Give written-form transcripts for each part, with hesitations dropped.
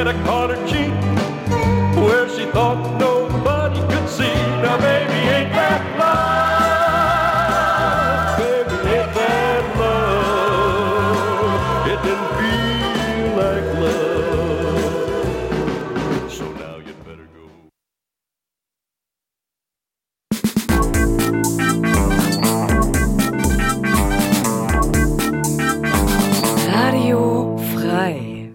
I caught her cheek where she thought nobody could see. Now baby, ain't that love? Baby, ain't that love? It didn't feel like love. So now you'd better go. Radio frei.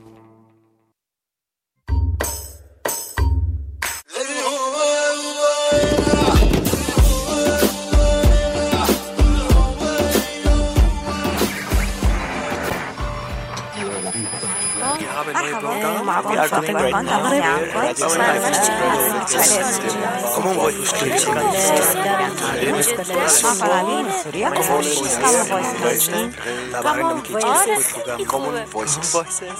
Common Voices.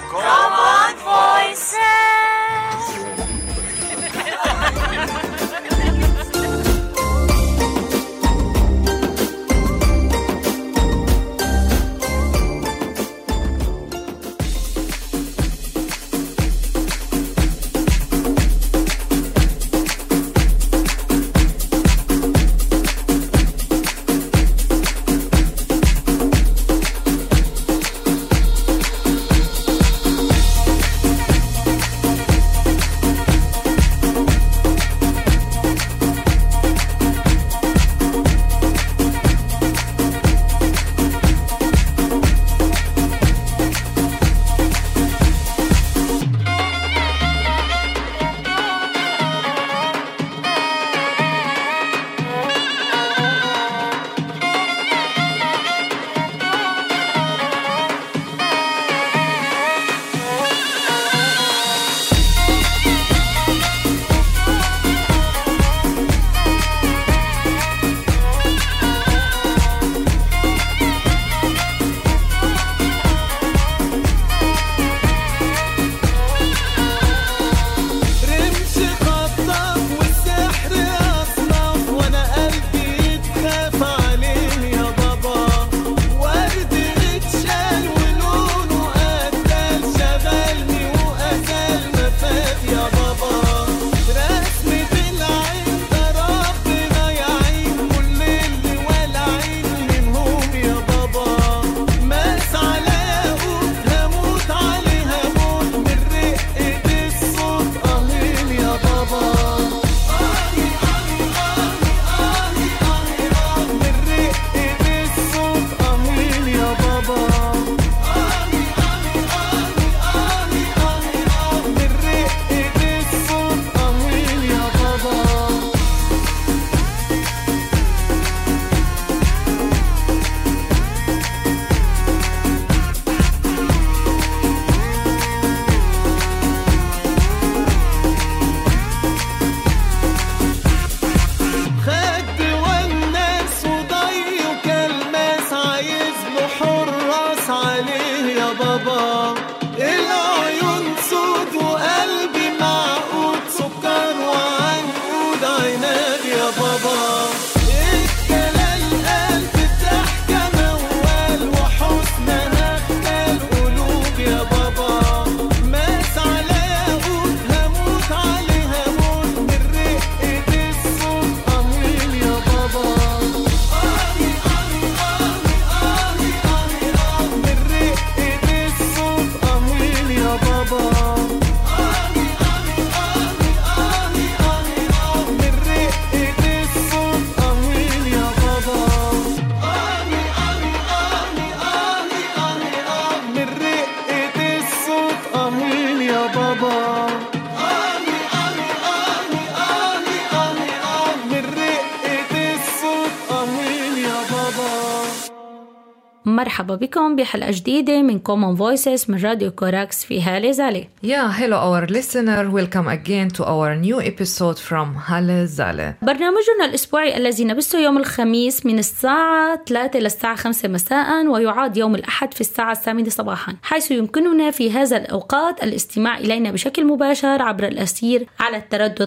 مرحبا بكم بحلقة جديدة من Common Voices من راديو كوراكس في هالة زالة. Hello our listener, welcome again to our new episode from هالة زالة. برنامجنا الأسبوعي الذي نبثه يوم الخميس من الساعة 3 للساعة 5 مساء ويعاد يوم الأحد في الساعة 8 صباحا، حيث يمكننا في هذا الأوقات الاستماع إلينا بشكل مباشر عبر الأثير على التردد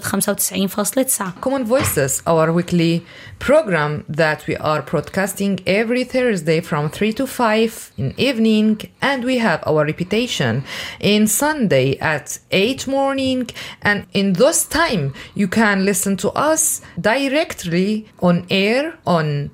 95.9. Common Voices, our weekly program that we are broadcasting every Thursday from 3 to 5 in evening, and we have our repetition in Sunday at 8 morning, and in those time you can listen to us directly on air on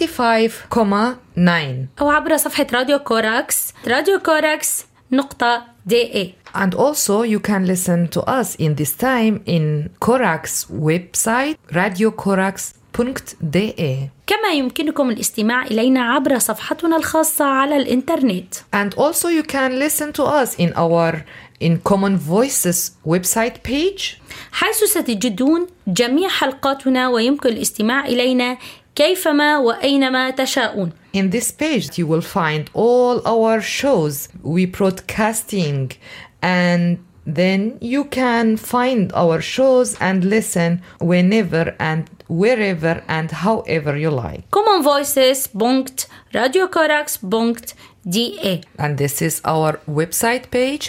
95.9 أو عبر صفحة راديو كوراكس radiocorax.de. And also you can listen to us in this time in Corax website radiocorax.de. كما يمكنكم الاستماع إلينا عبر صفحتنا الخاصة على الإنترنت. And also you can listen to us in Common Voices website page, حيث ستجدون جميع حلقاتنا ويمكن الاستماع إلينا كيفما وأينما تشاءون. In this page you will find all our shows we broadcasting, and then you can find our shows and listen whenever and wherever and however you like. commonvoices.radiocorax.de. And this is our website page,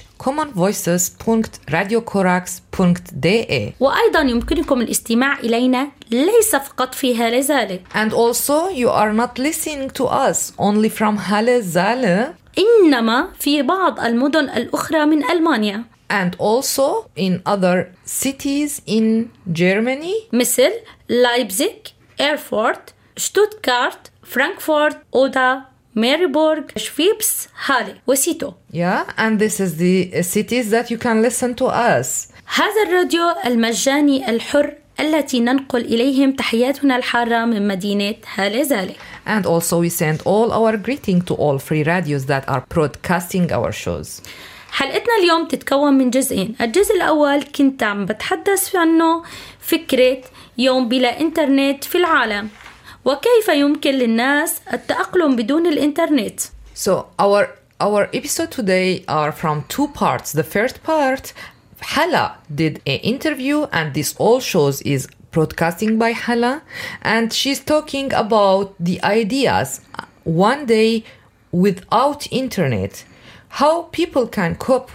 commonvoices.radiocorax.de. وأيضا يمكنكم الاستماع إلينا ليس فقط في هالة زالة. And also you are not listening to us only from Halle Saale, إنما في بعض المدن الأخرى من ألمانيا. and also in other cities in Germany, مثل لايبزيغ، إيرفورت، شتوتغارت، فرانكفورت، أودا، ماريبورغ، شفيبس، هالي وسيتو. yeah, and this is the cities that you can listen to us. هذا الراديو المجاني الحر التي ننقل إليهم تحياتنا الحارة من مدينة هالة زالة. And also we send all our greeting to all free radios that are broadcasting our shows. حلقتنا اليوم تتكون من جزئين. الجزء الأول كنت عم بتحدث عنه فكرة يوم بلا إنترنت في العالم، وكيف يمكن للناس التأقلم بدون الإنترنت. So our episode today are from two parts. The first part, Hala did an interview, and this all shows is broadcasting by Hala, and she's talking about the ideas one day without internet, how people can cope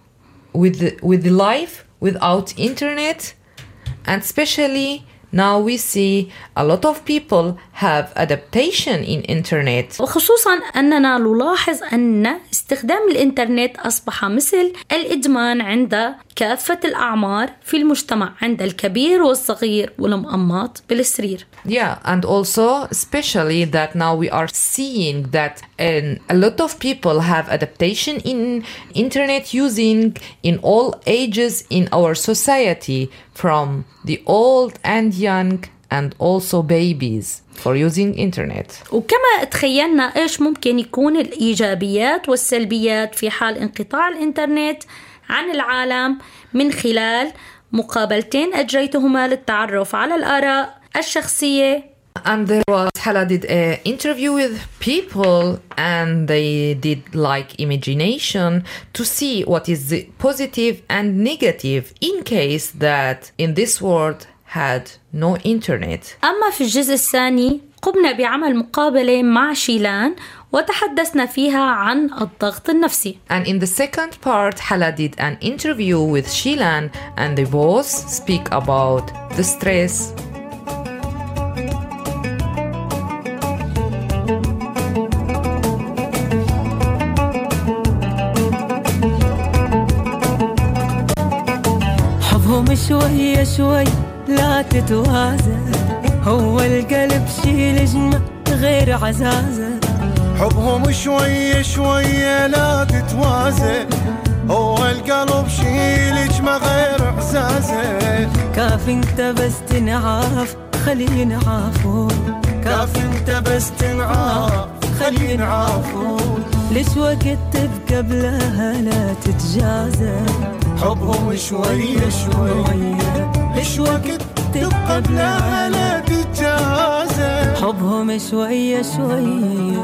with the life without internet, and especially now we see a lot of people have adaptation in internet. وخصوصا أننا نلاحظ أن استخدام الإنترنت أصبح مثل الإدمان عند كافة الأعمار في المجتمع، عند الكبير والصغير والمقمط بالسرير. Yeah, and also especially that now we are seeing that a lot of people have adaptation in internet using in all ages in our society, from the old and young and also babies, for using internet. وكما تخيلنا إيش ممكن يكون الإيجابيات والسلبيات في حال انقطاع الإنترنت عن العالم، من خلال مقابلتين أجريتهما للتعرف على الآراء الشخصية. And there was, Hala did an interview with people, and they did like imagination to see what is the positive and negative in case that in this world had no internet. أما في الجزء الثاني قمنا بعمل مقابلة مع شيلان وتحدثنا فيها عن الضغط النفسي. And in the second part, Hala did an interview with Shilan, and they both speak about the stress. حبهم شوي شوي لا تتوازى، هو القلب شي لجمة غير عزازة. حبهم شوي شوي لا تتوازى، هو القلب شي لجمة غير عزازة. كاف انت بس تنعاف خلينا عافون، كاف انت بس تنعاف خلينا عافون. ليش وقت تبقى بلاها لا تتجازى. حبهم شوي شوي، ليش وقت تبقى بلاها لا تتجازى. حبهم شوي شوي.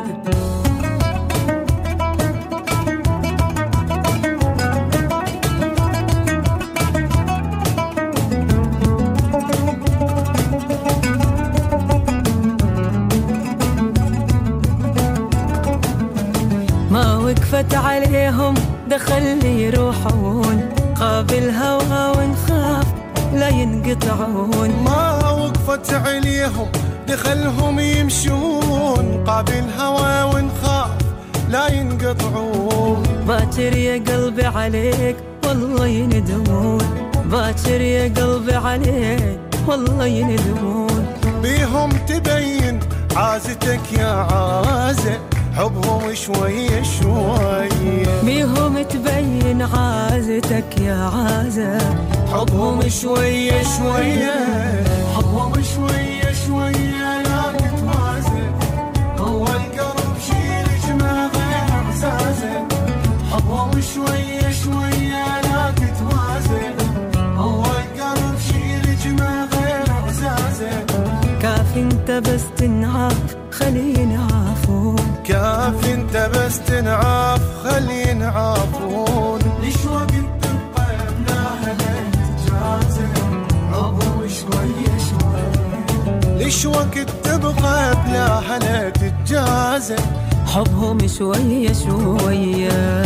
ما وقفت عليهم دخل يروحون، قابل هوا ونخاف لا ينقطعون. ما وقفت عليهم دخلهم يمشون، قابل هوا ونخاف لا ينقطعون. باكر يا قلبي عليك والله يندمون، باكر يا قلبي عليك والله يندمون. بيهم تبين عازتك يا عازة، حبهم شوية شوية. بيهم تبين عازتك يا عازة، حبهم شوية شوية، حبهم شوية شوية لا تتوازن. هو القلب شيلك ما غير اعزازه، حبهم شوية شوية لا تتوازن. هو القلب شيلك ما غير اعزازه. كاف انت بس تنعاف خلينا عافون، كاف انت بس تنعاف خلينا عافون. ليش وقت تبقى بلاها تتجازى، حبهم شوية شوية. ليش وقت تبقى بلاها تتجازى، حبهم شوية شوية.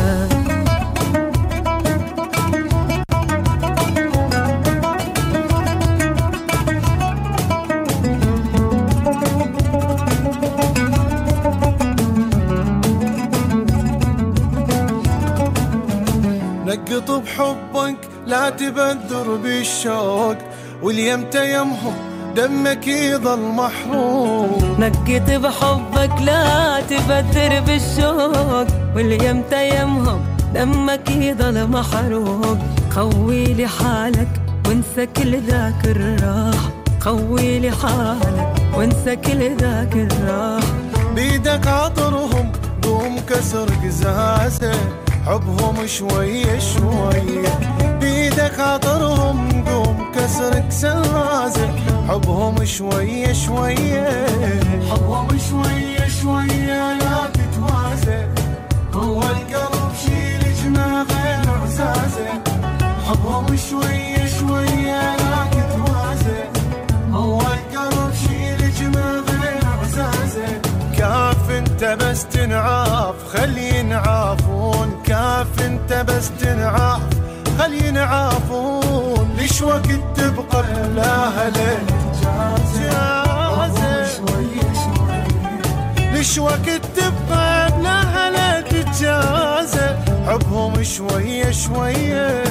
نقط بحبك لا تبدر بالشوق، واليمت يمهم دمك يظل محروق. نقط بحبك لا تبدر بالشوق، واليمت يمهم دمك يظل محروق. خوي لي حالك وانسى كل ذاك الراح، خوي لي حالك وانسى كل ذاك الراح. بيدك عطرهم قوم كسر قزازه، حبهم شوية شوية. بيدك عطرهم قوم كسر قزازه، حبهم شوية شوية. حبهم شوية شوية لا تتوازن. هو القلب شيلك ما غير اعزازه، حبهم شوية شوية لا تتوازن. هو القلب شيلك ما غير اعزازه. كاف انت بس تنعاف خلينا عافون، كاف انت بس تنعاف خلينا عافون. ليش وقت تبقى بلاها تتجازى، ليش وقت تبقى بلاها تتجازى، حبهم شوية شوية.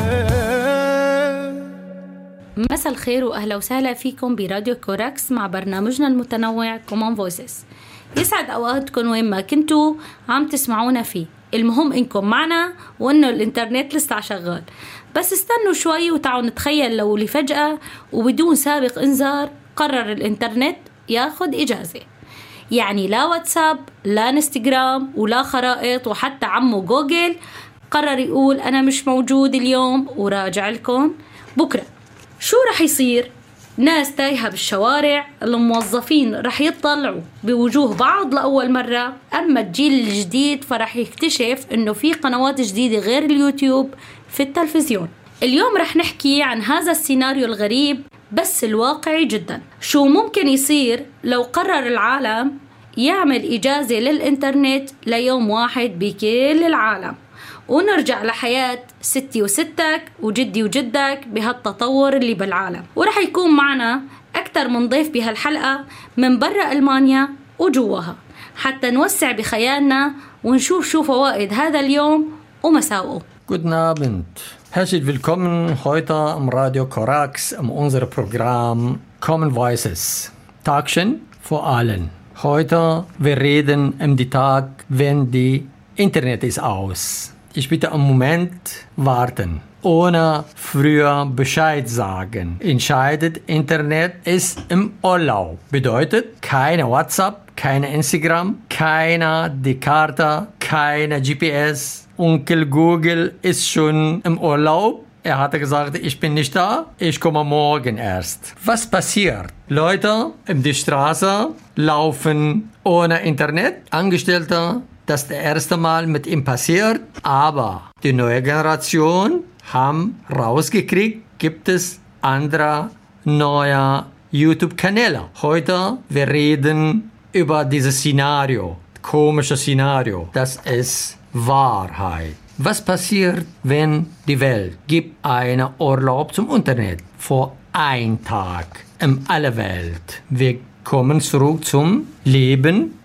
مساء الخير وأهلا وسهلا فيكم براديو كوراكس مع برنامجنا المتنوع Common Voices. يسعد أوقاتكم وين ما كنتوا عم تسمعونا فيه. المهم إنكم معنا وإنه الإنترنت لسه شغال، بس استنوا شوي وتعالوا نتخيل لو لفجأة وبدون سابق إنذار قرر الإنترنت ياخد إجازة. يعني لا واتساب لا انستغرام ولا خرائط، وحتى عمو جوجل قرر يقول أنا مش موجود اليوم وراجع لكم بكرة. شو رح يصير؟ ناس تايهة بالشوارع، الموظفين رح يطلعوا بوجوه بعض لأول مرة، أما الجيل الجديد فرح يكتشف إنه في قنوات جديدة غير اليوتيوب في التلفزيون. اليوم رح نحكي عن هذا السيناريو الغريب بس الواقعي جدا. شو ممكن يصير لو قرر العالم يعمل إجازة للإنترنت ليوم واحد بكل العالم، ونرجع لحياة ستي وستك وجدي وجدك بهالتطور اللي بالعالم. ورح يكون معنا أكثر من ضيف بهالحلقة من برا ألمانيا وجواها، حتى نوسع بخيالنا ونشوف شو فوائد هذا اليوم ومساوئه. Guten Abend. Herzlich willkommen heute am Radio Corax in unserem Programm Common Voices. Tagchen vor allen. Heute wir reden um den Tag, wenn die Internet ist aus. Ich bitte einen Moment warten. Ohne früher Bescheid sagen. Entscheidet Internet ist im Urlaub. Bedeutet keine WhatsApp, keine Instagram, keine die Karte, keine GPS. Onkel Google ist schon im Urlaub. Er hatte gesagt, ich bin nicht da, ich komme morgen erst. Was passiert? Leute in die Straße laufen ohne Internet. Angestellte, das ist das erste Mal mit ihm passiert. Aber die neue Generation haben rausgekriegt, gibt es andere neue YouTube-Kanäle. Heute wir reden über dieses Szenario, komische Szenario. Das ist Wahrheit. Was passiert, wenn die Welt gibt einen Urlaub zum Internet vor einem Tag in aller Welt? Wir kommen zurück zum Leben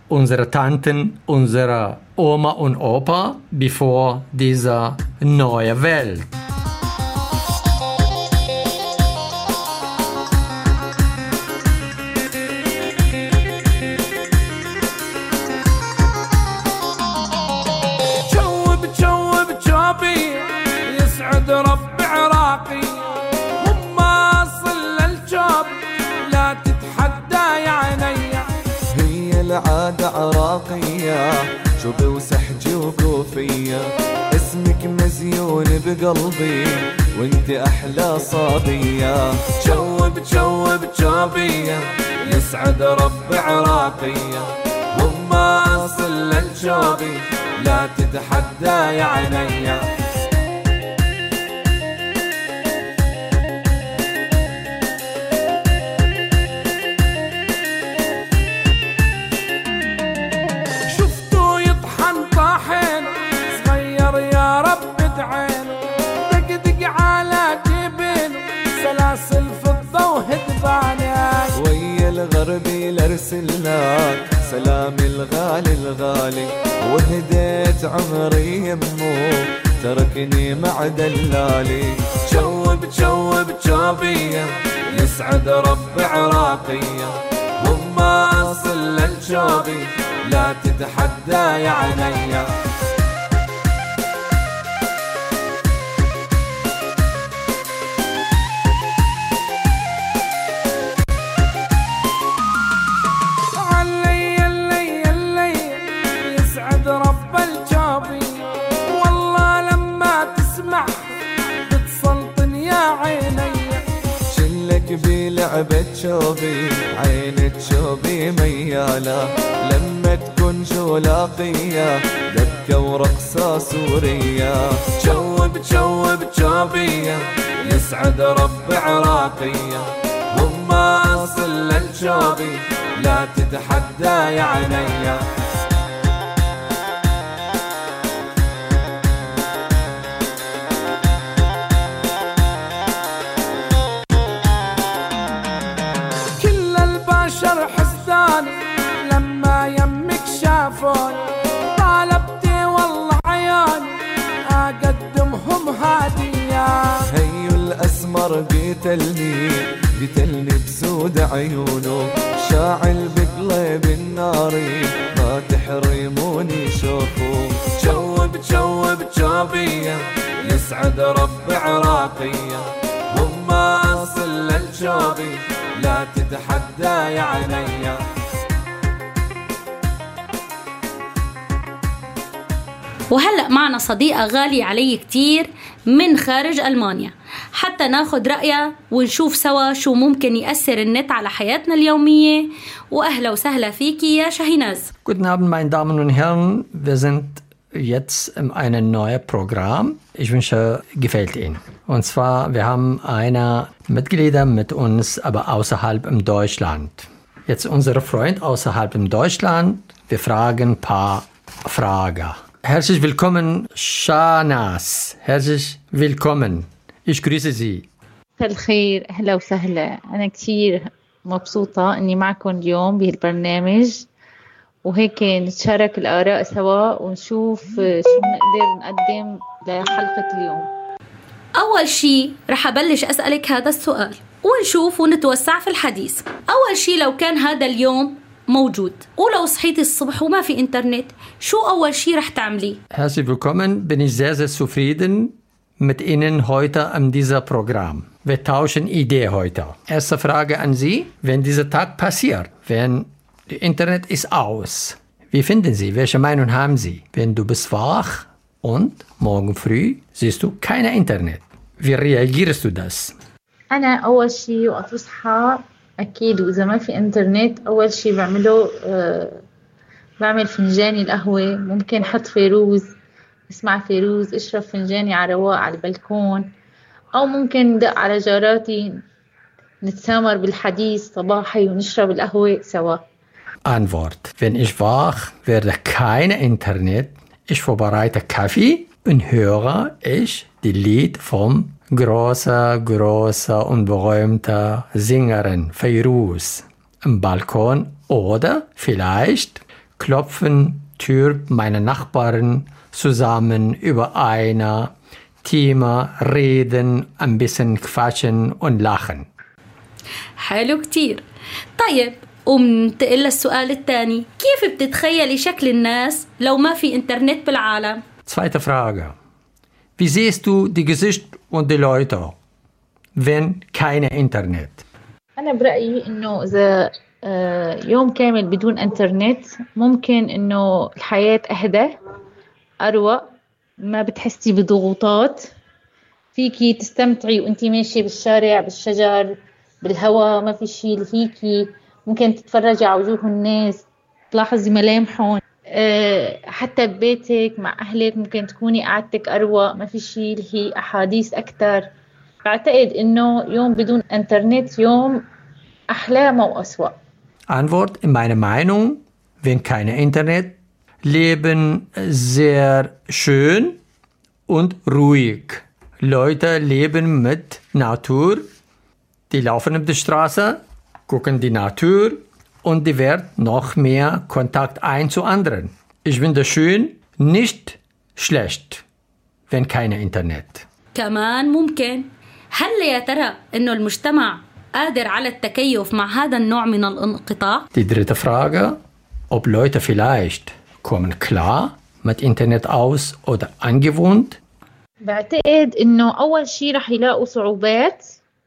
unsere Tanten, unsere Oma und Opa, bevor diese neue Welt. رب عراقي هم اصل الجوب لا تتحدى يا عيني. هي العادة عراقية شوبي وسحجي وكوفية اسمك مزيون بقلبي وانت احلى صبية. تشوب تشوب تشوبية يسعد رب عراقية هم اصل الجوب لا تتحدى يا عيني. غربي لارسل لك سلام الغالي الغالي وهديت عمري يمو تركني مع دلالي. تشوب تشوب تشوبية يسعد رب عراقية هم اصل الجوبي لا تتحدى يا عيني. بلعبة شوبي عينة شوبي ميالة لما تكون شولاقية دبكة ورقصة سورية. تشوب تشوب تشوبية يسعد رب عراقية هم اصل الجوبي لا تتحدى يا عيني. لما يمك شافوني طالبتي والله عيوني اقدمهم هدية. هيو الاسمر قتلني بسود عيونه شاعل بقلب الناري ما تحرموني شوفوا. تشوب تشوب تشوبية يسعد رب عراقية هم اصل الجوبي لا تتحدى يا عيني. وهلأ معنا صديقة غالية علي كتير من خارج ألمانيا حتى ناخد رأيها ونشوف سوا شو ممكن يأثر النت على حياتنا اليومية. وأهلا وسهلا فيكي يا شاهيناز. Guten Abend, meine Damen und Herren. Wir sind jetzt in einem neuen Programm. Ich wünsche, gefällt Ihnen. Und zwar, wir haben eine Mitglieder mit uns, aber außerhalb in Deutschland. Jetzt unsere Freund außerhalb in Deutschland. Wir fragen ein paar Fragen. Herzlich willkommen, Shahnaz. Herzlich willkommen. Ich grüße Sie. مساء الخير، أهلا وسهلا. أنا كتير مبسوطة أني معكم اليوم بهالبرنامج وهيك نتشارك الآراء سوا ونشوف شو نقدر نقدم لحلقة اليوم. أول شي رح أبلش أسألك هذا السؤال ونشوف ونتوسع في الحديث. أول شي لو كان هذا اليوم موجود ولو صحيتي الصبح وما في إنترنت شو أول شي رح تعملي؟ Herzlich willkommen, bin ich sehr, sehr zufrieden mit Ihnen heute an diesem Programm. Wir tauschen Ideen heute. Erste Frage an Sie, wenn dieser Tag passiert, wenn das Internet ist aus, wie finden Sie, welche Meinung haben Sie? Wenn du bist wach und morgen früh siehst du kein Internet, wie reagierst du das? أنا أول شي وقت أصحى أكيد وإذا ما في إنترنت أول شي بعمله بعمل فنجاني القهوة، ممكن حط فيروز، اسمع فيروز، اشرب فنجاني على رواق على البلكون، أو ممكن دق على جاراتي نتسامر بالحديث صباحي ونشرب القهوة سوا. Antwort: Wenn ich wach werde, kein Internet, ich vorbereite Kaffee und höre ich die Lied vom große und berühmte Sängerin Feiruz im Balkon oder vielleicht klopfen Tür meiner Nachbarn zusammen über ein Thema reden, ein bisschen quatschen und lachen. حلو كتير. طيب ومنتقل للسؤال الثاني، كيف بتتخيلي شكل الناس لو ما في إنترنت بالعالم؟ Zweite Frage. Wie siehst du die Gesicht und die Leute, wenn keine Internet? أنا برأيي إنه إذا يوم كامل بدون إنترنت ممكن إنه الحياة أهدى أروق، ما بتحسي بضغوطات، فيكي تستمتعي وانتي ماشي بالشارع بالشجر بالهواء، ما في شيء لهيكي، ممكن تتفرجي على وجوه الناس تلاحظي ملامحهم، حتى ببيتك مع أهلك ممكن تكوني قعدتك أروق، ما في شيء لهي أحاديث أكتر. بعتقد إنه يوم بدون إنترنت يوم أحلى ما أسوأ. Antwort: in meiner Meinung, wenn kein Internet, leben sehr schön und ruhig. Leute leben mit Natur, die laufen auf der Straße, gucken die Natur und die wird noch mehr Kontakt ein zu anderen. Ich finde schön, nicht schlecht, wenn kein Internet. كمان ممكن. هل يا ترى إنه المجتمع قادر على التكيف مع هذا النوع من الانقطاع؟ Die dritte Frage, ob Leute vielleicht kommen klar mit Internet aus oder angewöhnt? بعتقد إنه أول شيء رح يلاقوا صعوبات،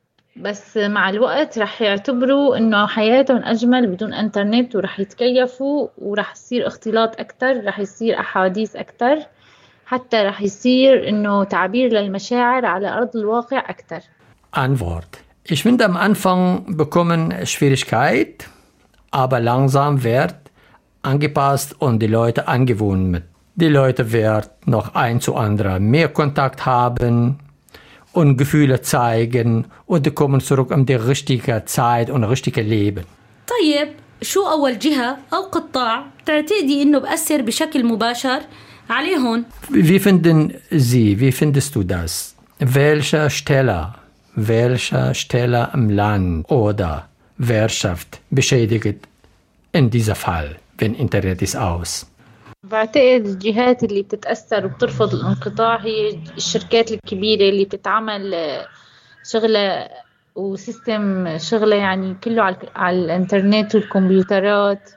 بس مع الوقت رح يعتبروا إنه حياتهم أجمل بدون إنترنت، ورح يتكيفوا ورح يصير اختلاط أكتر، رح يصير أحاديث أكتر، حتى رح يصير إنه تعبير للمشاعر على أرض الواقع أكتر. Antwort: Ich finde am Anfang bekommen Schwierigkeit, aber langsam wird angepasst und die Leute angewöhnt mit. Die Leute werden noch ein zu anderen mehr Kontakt haben und Gefühle zeigen und die kommen zurück in die richtige Zeit und richtige Leben. طيب شو أول جهة أو قطاع تعتقدي إنه بأثر بشكل مباشر عليهم؟ Wie finden Sie, wie findest du das? Welche Stelle im Land oder Wirtschaft beschädigt in diesem Fall, wenn Internet ist aus? بعتقد الجهات اللي بتتأثر وبترفض الانقطاع هي الشركات الكبيرة اللي بتتعمل شغلة وسيستم شغلة يعني كله على الانترنت والكمبيوترات،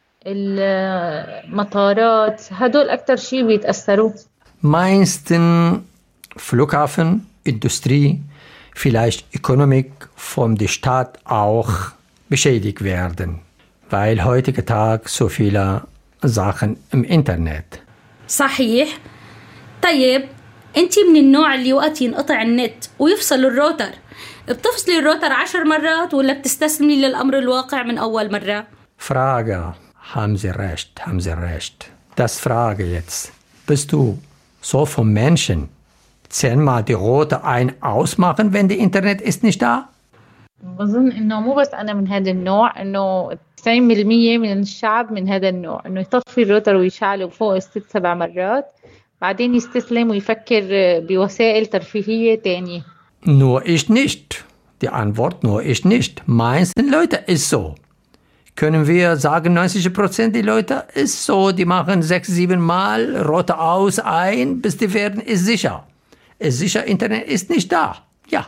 المطارات، هدول أكتر شيء بيتأثروا. Meisten Flughafen, Industrie, vielleicht Ökonomik von der Stadt auch beschädigt werden, weil heutigen Tag so viele Sachen im Internet. صحيح. طيب انتي من النوع اللي وقت ينقطع النت ويفصل الروتر بتفصلي الروتر 10 مرات ولا بتستسلمي للأمر الواقع من أول مرة؟ Frage, haben Sie recht. Das Frage jetzt. Bist du so vom Menschen 10-mal die rote ein-ausmachen, wenn die Internet ist nicht da? بظن إنه مو بس أنا من هذا النوع، إنه 90% من الشعب من هذا النوع، إنه يطفي الروتر ويشعله فوق 6-7 مرات بعدين يستسلم ويفكر بوسائل ترفيهية تانية. Nur ich nicht. Die Antwort: nur ich nicht. Meisten Leute ist so. Können wir sagen, 90% die Leute ist so, die machen 6-7 Mal rote aus ein, bis die werden, ist sicher. Ist sicher, Internet ist nicht da. Ja.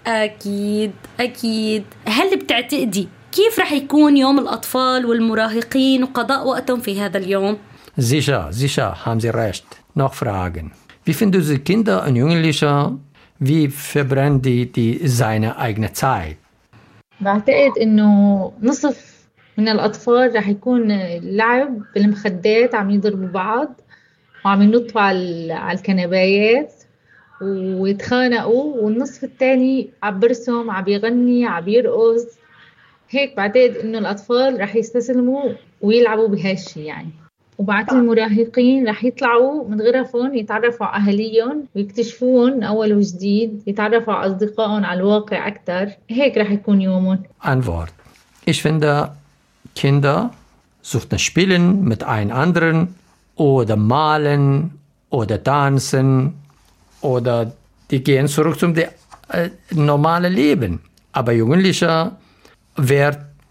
أكيد. هل بتعتقدي كيف رح يكون يوم الأطفال والمراهقين وقضاء وقتهم في هذا اليوم؟ Sicher, haben Sie recht. Noch Fragen. Wie finden Sie Kinder und Jugendliche? Wie verbrennen die seine eigene Zeit? بعتقد إنه نصف من الأطفال رح يكون اللعب بالمخدات، عم يضربوا بعض وعم ينطوا على الكنبايات ويتخانقوا، والنصف الثاني عم برسم، عم يغني، عم يرقص. هيك بعتقد إنه الأطفال رح يستسلموا ويلعبوا بهالشي يعني. وبعد المراهقين رح يطلعوا من غرفهم يتعرفوا على أهاليهم ويكتشفون أول وجديد، يتعرفوا على أصدقائهم على الواقع أكتر. هيك رح يكون يومهم. Antwort: Ich finde, Kinder suchten spielen mit einem anderen oder malen oder tanzen oder die gehen zurück zum normalen Leben. Aber Jugendliche wird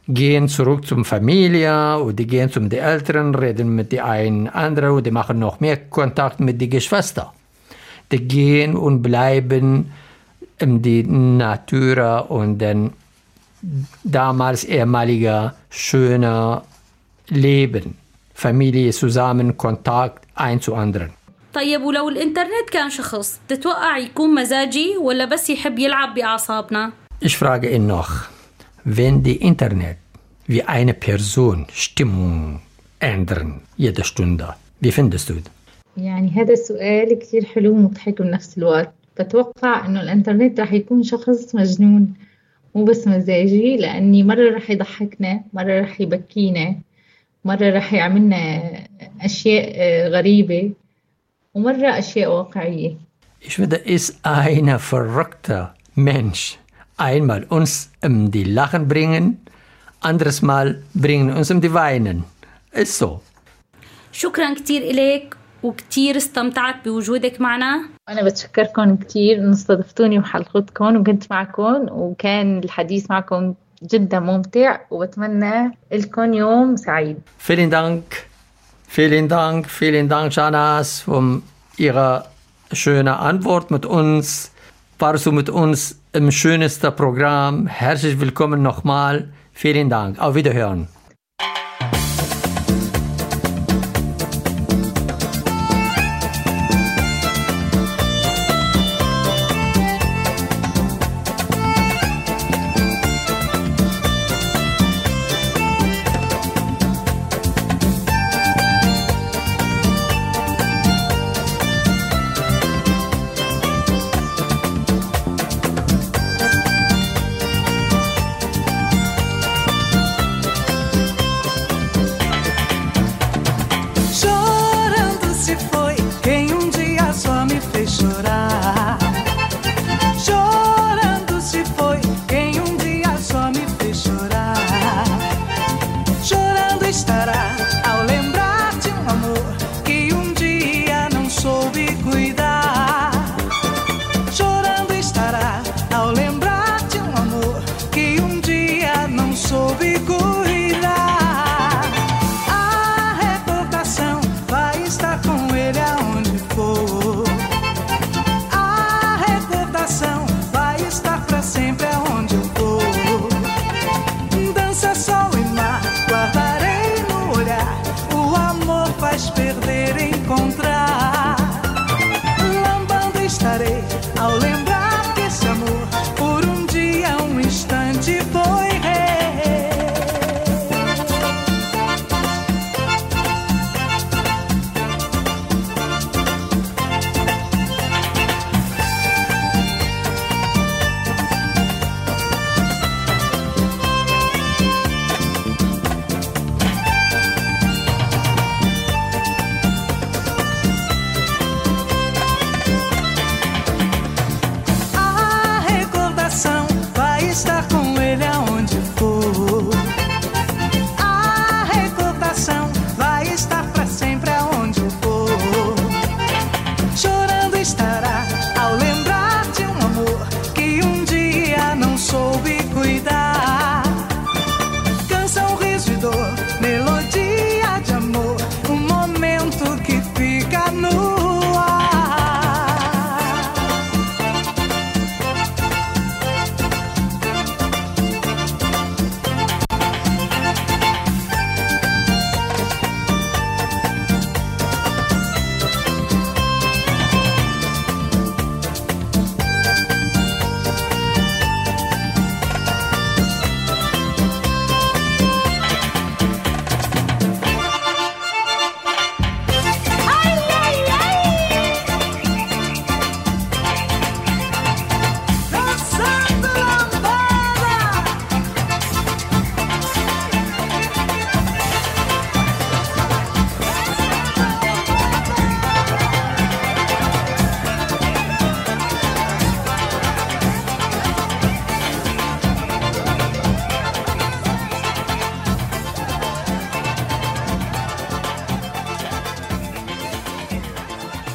gehen zurück zum Familie und die gehen zum die Eltern, reden mit die einen anderen und die machen noch mehr Kontakt mit die Geschwister. Die gehen und bleiben in die Natur und dann damals ehemaliger schöner Leben. Familie zusammen, Kontakt ein zu anderen. طيب ولو الإنترنت كان شخص تتوقع يكون مزاجي ولا بس يحب يلعب بأعصابنا؟ Ich frage ihn noch, wenn die Internet wie eine Person Stimmung ändern jede Stunde, wie findest du das? يعني هذا السؤال كتير حلو ومضحك بنفس الوقت. بتوقع إنه الإنترنت رح يكون شخص مجنون مو بس مزاجي، لأني مرة رح يضحكنا، مرة رح يبكينا، مرة رح يعملنا أشياء غريبة، ومرة أشياء واقعية. Ich finde, ist ein verrückter Mensch. Einmal uns die Lachen bringen, anderes Mal bringen uns die Weinen. Ist so. شكرا كتير إليك وكتير استمتعت بوجودك معنا. أنا بتشكركم كتير إن استضفتوني بحلقتكم وكنت معكم، وكان الحديث معكم جدا ممتع، وبتمنى لكم يوم سعيد. Vielen Dank, Janas, für Ihre schöne Antwort mit uns. Warst du mit uns im schönsten Programm. Herzlich willkommen nochmal. Vielen Dank. Auf Wiederhören.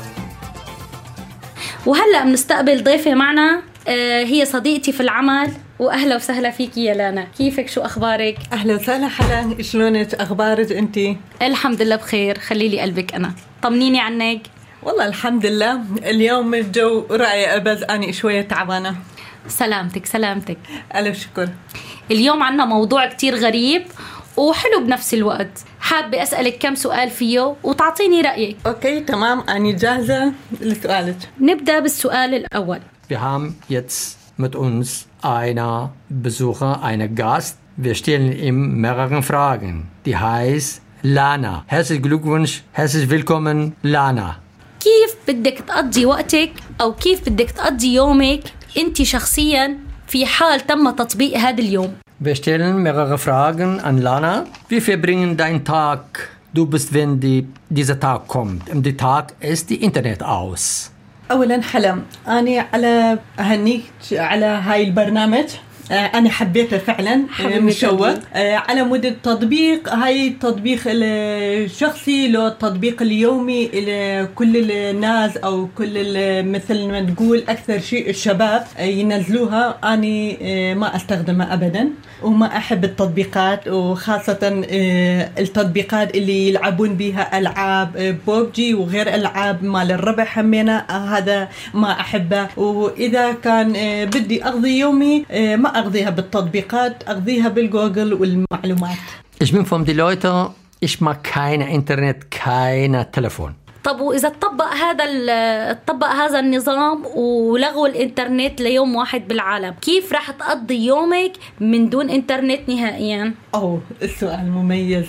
وهلأ بنستقبل ضيفة معنا، هي صديقتي في العمل وأهلا وسهلا فيكي يا لانا. كيفك؟ شو أخبارك؟ أهلا وسهلا حلا، شلونك؟ أخبارك أنتي؟ الحمد لله بخير. خليلي قلبك أنا، طمنيني عنك. والله الحمد لله، اليوم الجو رائع بس أنا شوية تعبانة. سلامتك سلامتك. ألف شكر. اليوم عنا موضوع كتير غريب وحلو بنفس الوقت، حابة أسألك كم سؤال فيه وتعطيني رأيك. أوكي تمام، أنا جاهزة لسؤالك. نبدأ بالسؤال الأول. Wir haben jetzt mit uns einen Besucher, einen Gast. Wir stellen ihm mehrere Fragen. Die heißt Lana. Herzlichen Glückwunsch, herzlich willkommen Lana. كيف بدك تقضي وقتك أو كيف بدك تقضي يومك أنت شخصيا في حال تم تطبيق هذا اليوم؟ Wir stellen mehrere Fragen an Lana. Wir verbringen deinen Tag. Du bist, wenn dieser Tag kommt. Und der Tag ist die Internet aus. أولا حلا، أنا على أهنيك على هاي البرنامج. أنا حبيته فعلا، مشوق على مود التطبيق. هاي التطبيق الشخصي له التطبيق اليومي لكل الناس أو كل مثل ما تقول أكثر شيء الشباب ينزلوها. أنا ما أستخدمها أبدا وما أحب التطبيقات، وخاصة التطبيقات اللي يلعبون بها ألعاب بوبجي وغير ألعاب مال الربح همينة، هذا ما أحبه. وإذا كان بدي أقضي يومي ما أقضيها بالتطبيقات، أقضيها بالجوجل والمعلومات. Ich bin von den Leuten, ich mag kein Internet, kein Telefon. طب وإذا تطبق هذا النظام ولغوا الإنترنت ليوم واحد بالعالم، كيف راح تقضي يومك من دون إنترنت نهائيا؟ السؤال مميز.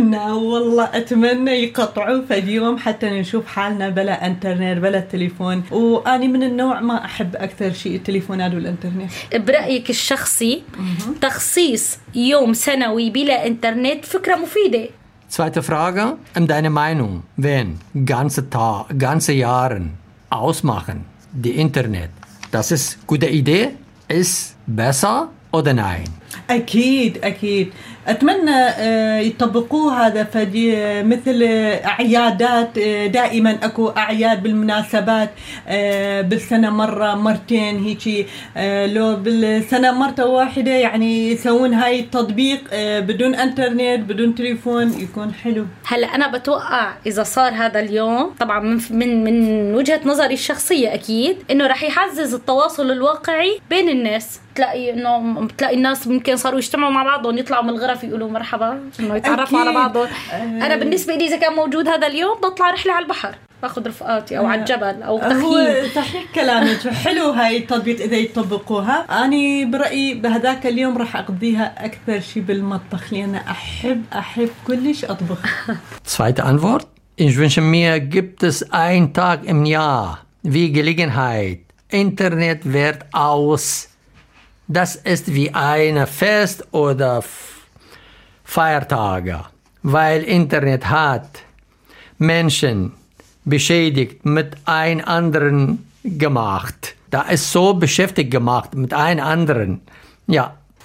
أتمنى يقطعوا في اليوم حتى نشوف حالنا بلا إنترنت بلا تليفون. وأنا من النوع ما أحب أكثر شيء التليفونات والإنترنت. برأيك الشخصي تخصيص يوم سنوي بلا إنترنت فكرة مفيدة؟ Zweite Frage, deine Meinung, wenn ganze Jahre ausmachen, die Internet, das ist eine gute Idee, ist besser oder nein? أكيد أتمنى يطبقوه هذا. فدي مثل أعيادات، دائما أكو أعياد بالمناسبات بالسنة مرة مرتين هيجي، لو بالسنة مرة واحدة يعني يسوون هاي التطبيق بدون انترنت بدون تليفون، يكون حلو. هلا أنا بتوقع إذا صار هذا اليوم طبعا من وجهة نظري الشخصية أكيد إنه رح يعزز التواصل الواقعي بين الناس. بتلاقي الناس ممكن صاروا يجتمعوا مع بعضهم، يطلعوا من الغرف يقولوا مرحبا، انه يتعرفوا على بعضهم. انا بالنسبه لي اذا كان موجود هذا اليوم بطلع رحله على البحر، باخذ رفقاتي او على الجبل او تخييم. صحيح كلامك، حلو هاي التطبيق اذا يطبقوها. انا برايي بهذاك اليوم راح اقضيها اكثر شيء بالمطبخ، لان احب كلش اطبخ. Zweite Antwort. Ich wünsche mir, gibt es einen Tag im Jahr wie Gelegenheit, Internet wird aus. Das ist wie ein Fest oder Feiertage, weil Internet hat Menschen beschädigt mit ein anderen gemacht. Da ist so beschäftigt gemacht mit ein anderen. Ja.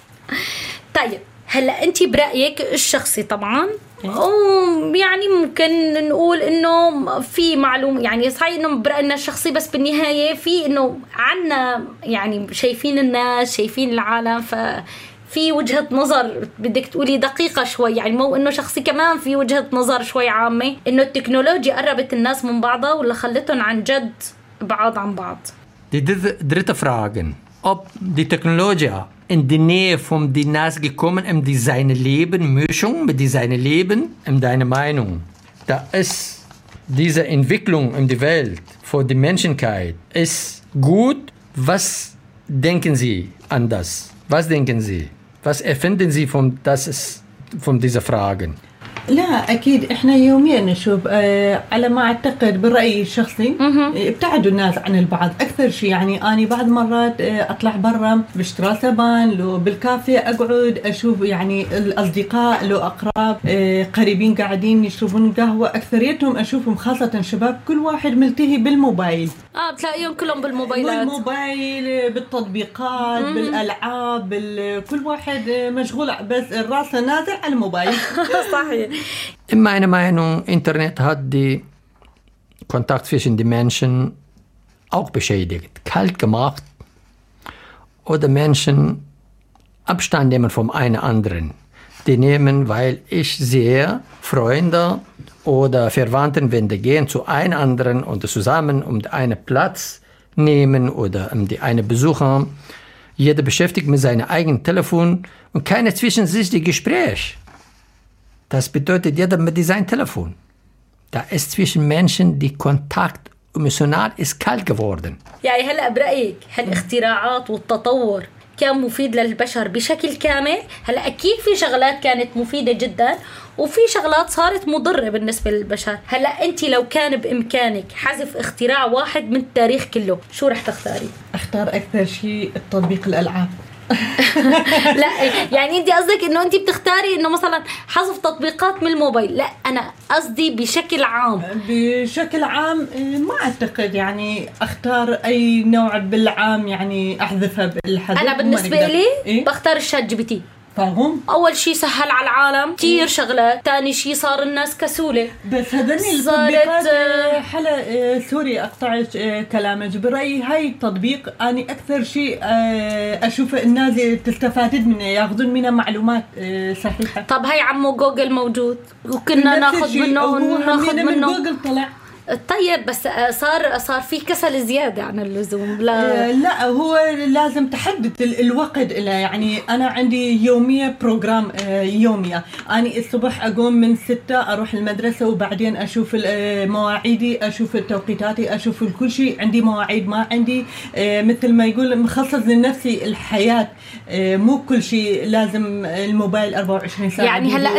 طيب هلا انت برأيك الشخصي طبعا يعني ممكن نقول انه في معلومه، يعني صحيح انه برأينا الشخصي، بس بالنهايه في انه عنا يعني شايفين الناس شايفين العالم، ففي وجهه نظر بدك تقولي دقيقه شوي، يعني مو انه شخصي، كمان في وجهه نظر شوي عامه انه التكنولوجيا قربت الناس من بعضها ولا خلتهم عن جد بعاد عن بعض. Die dritte Frage, ob die Technologie in die Nähe von den Nas gekommen, die seine Leben, Mischung mit seinem Leben, deine Meinung. Da ist diese Entwicklung in der Welt für die Menschheit ist gut. Was denken Sie an das? Was denken Sie? Was erfinden Sie von dieser Fragen? لا أكيد إحنا يوميا نشوف على ما أعتقد بالرأي الشخصي ابتعدوا الناس عن البعض أكثر شيء. يعني أنا بعض مرات أطلع برا بشترى سبان، لو بالكافيه أقعد أشوف يعني الأصدقاء لو أقراب قريبين قاعدين يشربون قهوة، أكثريتهم أشوفهم خاصة شباب كل واحد ملتهي بالموبايل. بتلاقيهم كلهم بالموبايلات، بالتطبيقات بالألعاب، كل واحد مشغول بس الراس نازل على الموبايل. صحيح. In meiner Meinung, Internet hat die Kontakt zwischen den Menschen auch beschädigt, kalt gemacht oder Menschen Abstand nehmen vom einen anderen. Die nehmen, weil ich sehe Freunde oder Verwandten, wenn die gehen zu einem anderen und zusammen einen Platz nehmen oder die eine besuchen. Jeder beschäftigt mit seinem eigenen Telefon und keine zwischen sich die Gespräch. Das bedeutet, jeder mit seinem Telefon. Da ist zwischen Menschen die Kontakt emotional ist kalt geworden. يعني هلأ برأيك هالاختراعات والتطور كان مفيد للبشر بشكل كامل؟ هلأ أكيد في شغلات كانت مفيدة جدا وفي شغلات صارت مضرة بالنسبة للبشر. هلأ أنت لو كان بإمكانك حذف اختراع واحد من التاريخ كله شو رح تختاري؟ أختار أكثر شيء تطبيق الألعاب. لا يعني انت قصدك انه انت بتختاري انه مثلا حذف تطبيقات من الموبايل. لا انا قصدي بشكل عام. بشكل عام ما اعتقد يعني اختار اي نوع بالعام يعني احذفها بالحذف. انا بالنسبه لي بختار الشات جي بي تي. فاهم؟ اول شيء سهل على العالم كثير شغلات، ثاني شيء صار الناس كسوله. بس هذني التطبيقات حلا سوري اقطع كلامك، برايي هاي التطبيق اني اكثر شيء اشوف الناس تستفاد منه، ياخذون منه معلومات صحيحه. طب هاي عمو جوجل موجود وكنا ناخذ منه من جوجل طلع. طيب بس صار في كسل زيادة عن اللزوم. لا هو لازم تحدد الوقت له. يعني أنا عندي يومية بروجرام يومية، أنا الصبح أقوم من 6 أروح المدرسة وبعدين أشوف مواعيدي، أشوف توقيتاتي، أشوف كل شيء. عندي مواعيد، ما عندي مثل ما يقول مخصص لنفسي الحياة. مو كل شيء لازم الموبايل 24 ساعة. يعني هلا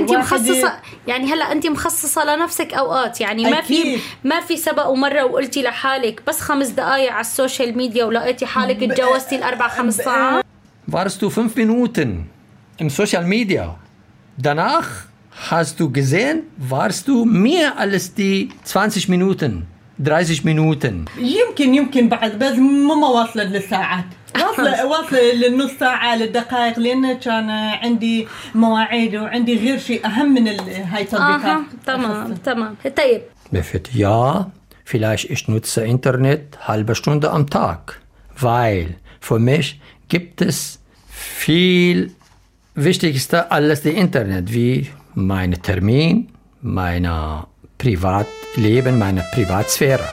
أنت مخصصة لنفسك أوقات. يعني ما في سبق ومرة وقلتي لحالك بس 5 دقايق على السوشيال ميديا ولقيتي حالك اتجاوزتي 4-5 ساعات؟ Warst du 5 Minuten im Social Media. Danach hast du gesehen, warst du mehr als die 20 Minuten, 30 Minuten. يمكن بعد بس ما وصلت للساعات. واصل للنص ساعة للدقائق، لأن كان عندي مواعيد وعندي غير شيء أهم من هاي التطبيقات. تمام. طيب. Ja, vielleicht ich nutze Internet halbe Stunde am Tag, weil für mich gibt es viel wichtigste als das Internet, wie mein Termin, mein Privatleben, meine Privatsphäre.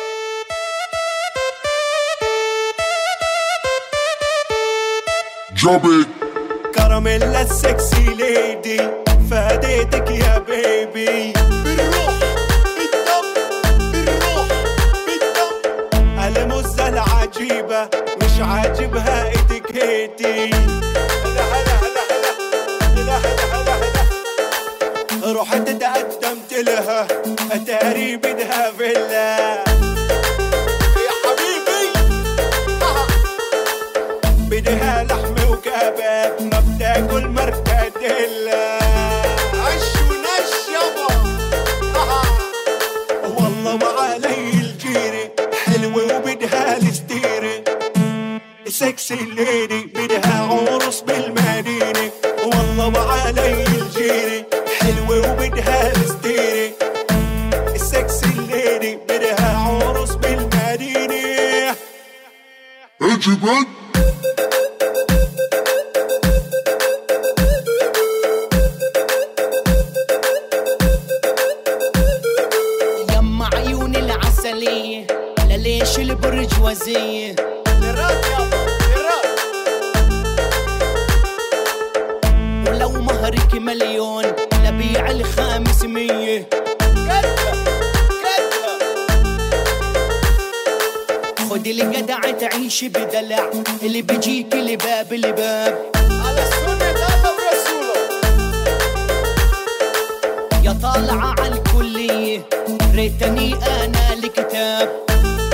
Jobbik كراميلا السكسي ليدي فاديتك يا بيبي. بالروح بالدم بالروح بالدم المزة العجيبة مش عاجبها اتيكيتي. هلا هلا هلا هلا هلا هلا هلا رحت تقدمت لها اتاري بدها فيلا. يا حبيبي بدها لحم وكباب ما بتاكل مرتديلا. عش ونش يابا والله ما علي الجيري حلوة وبدها الستيري. سكسي ليدي بدها عرس بالمدينة والله ما علي الجيري حلوة وبدها الستيري. السكسي ليدي بدها عرس بالمدينة. عجبك ليش البرجوازية ولو مهرك مليون لبيع 500. خد الجدع تعيش بدلع اللي بيجيك لباب لباب على سنة الله ورسوله. يا طالعة على الكلية ريتني أنا الكتاب.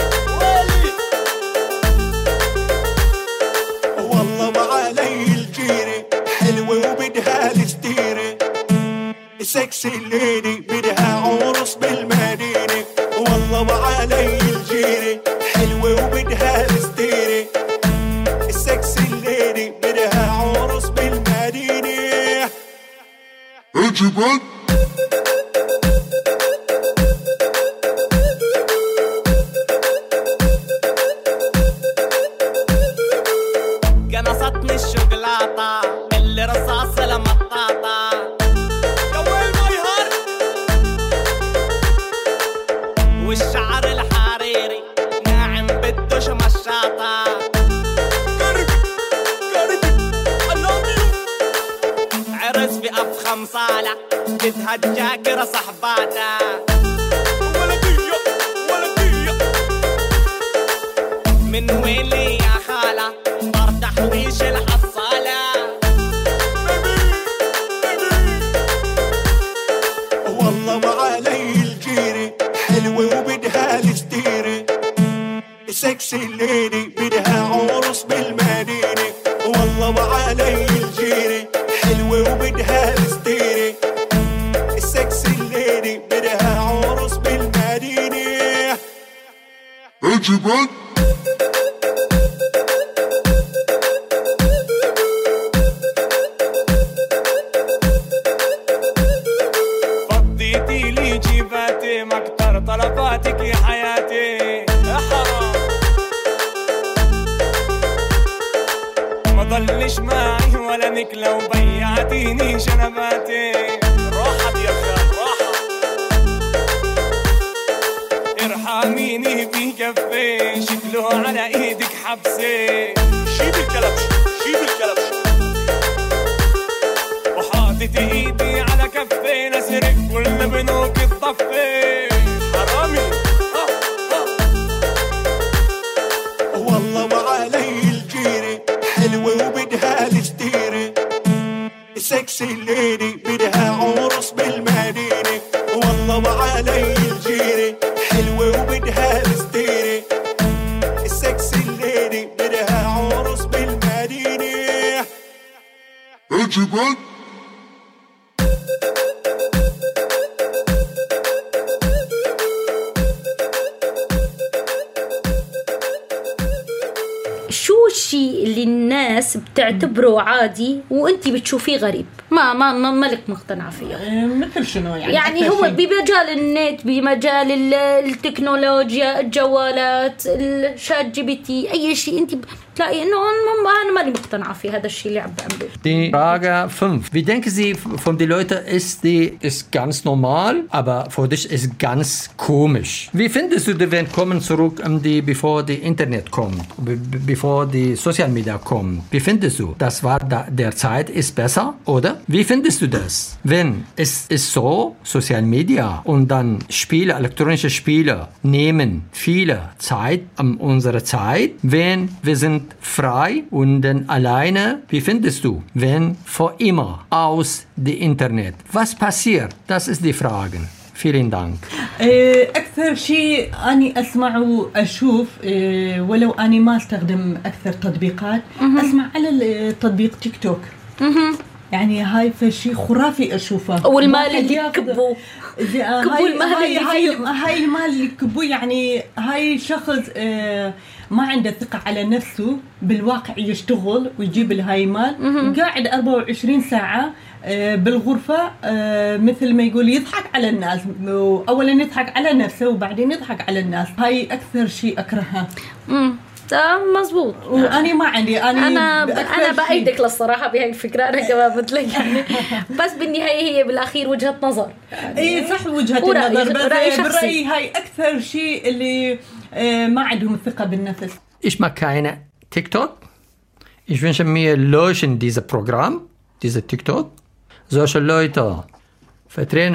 والله ما علي الجيري حلوة وبدها الستيري. سكسي ليدي بدها عرس بالمدينة والله ما علي الجيري حلوة وبدها الستيري. السكسي ليدي بدها عرس بالمدينة. عجبك قنصتني الشوكولاتة خمصالة جدها الجاكرة صحباته من وين لي يا خالة طار تحويش الحصالة والله وعلي الجيري حلوة وبدها الستيري سكسي الليدي بدها عرس بالمدينة والله وعلي الجيري حلوة وبدها الستيري السكسي الليدي بدها عرس بالمدينة عجبت فضيتي لي جيباتي مكتر طلباتك يا حياتي يا حرام ما ضلش معي ولا نكلة وبيعتيني شنباتي راحت يا خال راحت ارحميني بكفي شكله على ايدك حبسي شيب الكلبش شيب الكلبش وحاطت ايدي على كفي نسرق كل بنوك الطفي حرامي والله وعلي الجيري حلوة وبدها الستيري سكسي الليدي بدها عرس بالمدينة والله وعلي الجيري حلوة وبدها الستيري السكسي الليدي بدها عرس بالمدينة عجبت شو الشيء اللي الناس بتعتبره عادي وانتي بتشوفيه غريب ما لك مقتنعة فيه؟ مثل شنو يعني هو بمجال النت بمجال التكنولوجيا الجوالات الشات جي بي تي اي شيء انت بتلاقي انه انا ماني مقتنعة في هذا الشيء اللي عم بعمله. Die Frage 5. Wie denken Sie von den Leuten, ist ganz normal, aber für dich ist ganz komisch. Wie findest du die, wenn kommen zurück, bevor die Internet kommt, bevor die Social Media kommt? Wie findest du? Das war der Zeit ist besser, oder? Wie findest du das? Wenn es ist so, Social Media und dann Spiele, elektronische Spiele nehmen viele Zeit an unserer Zeit, wenn wir sind frei und dann alleine. Wie findest du, wenn vor immer aus dem Internet? Was passiert? Das ist die Frage. Vielen Dank. أكثر شيء أني أسمع وأشوف ولو أني ما أستخدم أكثر تطبيقات أسمع على التطبيق تيك توك. يعني هاي فشي خرافي أشوفه. والمال اللي يكبوا هاي المال اللي يكبوا يعني هاي شخص ما عنده ثقة على نفسه بالواقع يشتغل ويجيب الهاي مال قاعد 24 ساعة بالغرفة مثل ما يقول يضحك على الناس أولا يضحك على نفسه وبعدين يضحك على الناس. هاي أكثر شيء أكرهها. مزبوط. وأنا ما عندي أنا بأيدك للصراحة بهاي الفكرة أنا كمان مثلك يعني بس بالنهاية هي بالأخير وجهة نظر يعني إيه صح وجهة النظر برأيي هاي أكثر شيء اللي ما عندهم ثقة بالنفس. Ich mag keine TikTok. Ich wünsche mir löschen dieses Programm, diese TikTok. Solche Leute vertrauen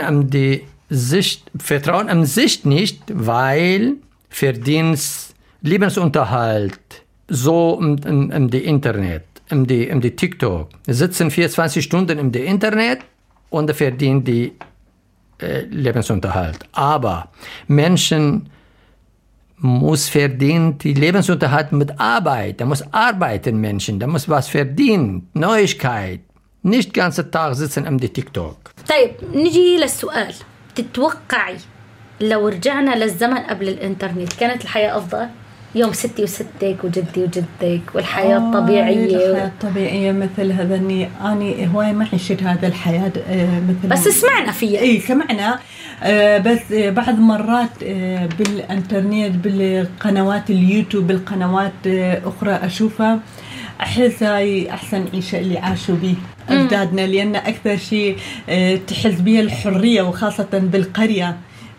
am Sicht nicht, weil Verdienst Lebensunterhalt so im Internet, im TikTok, sitzen 24 Stunden im Internet und verdienen die Lebensunterhalt. Aber Menschen muss verdienen die Lebensunterhalt mit Arbeit. Da muss arbeiten Menschen, da muss was verdienen, Neuigkeit. nicht ganze Tag sitzen am TikTok. طيب نجي للسؤال، تتوقعي لو رجعنا للزمن قبل الإنترنت كانت الحياة أفضل؟ يوم ستي وستك وجدي وجدك والحياة الطبيعية الحياة الطبيعية مثل هذا أني هواي ما عشت هذا الحياة مثل بس سمعنا فيها. إيه سمعنا بس بعض مرات بالإنترنت بالقنوات اليوتيوب بالقنوات أخرى أشوفها أحس هاي أحسن عيشة اللي عاشوا به أجدادنا، لأن أكثر شيء تحس بها الحرية وخاصة بالقرية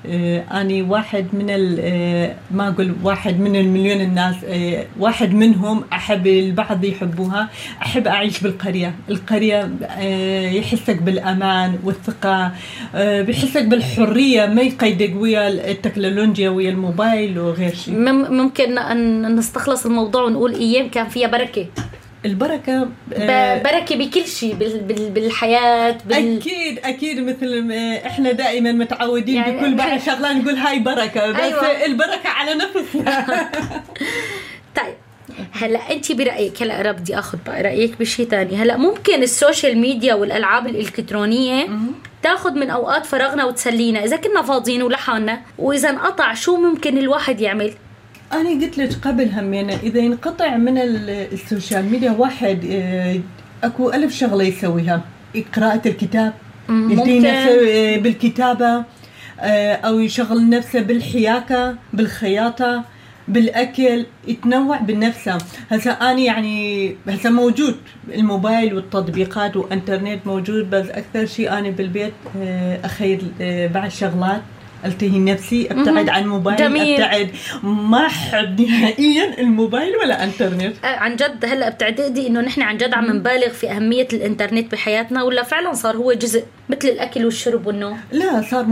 أنا واحد من ما أقول واحد من المليون الناس، واحد منهم. أحب البعض يحبوها. أحب أعيش بالقرية. القرية يحسك بالأمان والثقة، بيحسك بالحرية، ما يقيدك ويا التكنولوجيا ويا الموبايل وغير شيء. ممكن أن نستخلص الموضوع ونقول أيام كان فيها بركة. البركة بركة بكل شيء بالحياة أكيد مثل إحنا دائما متعودين يعني بكل بعد شغلة نقول هاي بركة، بس أيوة. البركة على نفسنا. طيب هلا أنت برأيك، هلا أنا بدي أخذ بقى رأيك بشيء تاني. هلا ممكن السوشيال ميديا والألعاب الإلكترونية تاخذ من أوقات فراغنا وتسلينا إذا كنا فاضيين ولحالنا، وإذا انقطع شو ممكن الواحد يعمل؟ أنا قلت لك قبل همينا إذا ينقطع من السوشيال ميديا واحد أكو ألف شغلة يسويها. قراءة الكتاب، يدي نفسه بالكتابة، أو يشغل نفسه بالحياكة، بالخياطة، بالأكل، يتنوع بنفسه. هسا أنا يعني هسا موجود الموبايل والتطبيقات وإنترنت موجود، بس أكثر شيء أنا بالبيت أخير بعض شغلات، التهي نفسي، ابتعد عن الموبايل. جميل. ابتعد، ما احب نهائيا الموبايل ولا انترنت. عن جد هلا بتعتقدي انه نحن عن جد عم نبالغ في اهميه الانترنت بحياتنا، ولا فعلا صار هو جزء مثل الاكل والشرب والنوم؟ لا، صار